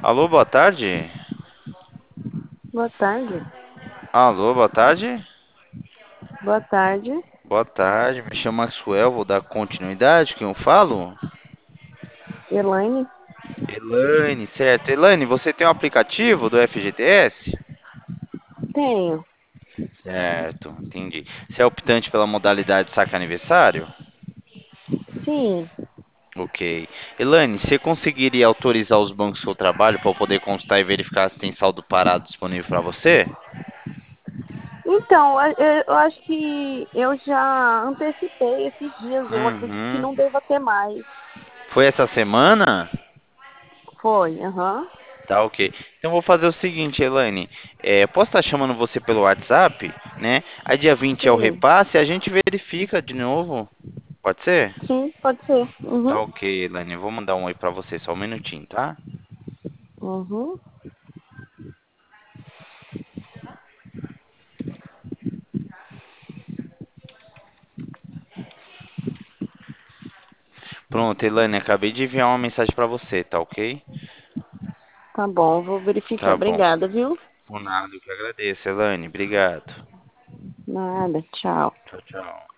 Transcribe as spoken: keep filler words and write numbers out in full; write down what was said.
Alô, boa tarde. Boa tarde. Alô, boa tarde. Boa tarde. Boa tarde, me chamo Maxwell, vou dar continuidade, quem eu falo? Elaine? Elaine, certo. Elaine, você tem o aplicativo do F G T S? Tenho. Certo, entendi. Você é optante pela modalidade saque aniversário? Sim. Ok. Elaine, você conseguiria autorizar os bancos do seu trabalho para eu poder consultar e verificar se tem saldo parado disponível para você? Então, a- eu eu acho que eu já antecipei esses dias. Eu acredito que Uhum. não deva ter mais. Foi essa semana? Foi, aham. Tá, ok. Então vou fazer o seguinte, Elaine. É, posso estar chamando você pelo WhatsApp, né? Aí dia vinte é o Sim. repasse, a gente verifica de novo. Pode ser? Sim, pode ser. Tá Uhum. ok, Elaine. Vou mandar um oi pra você, só um minutinho, tá? Uhum. Pronto, Elaine, acabei de enviar uma mensagem pra você, tá ok? Tá bom, vou verificar. Tá bom. Obrigada, viu? Por nada, eu que agradeço, Elaine. Obrigado. Nada, tchau. Tchau, tchau.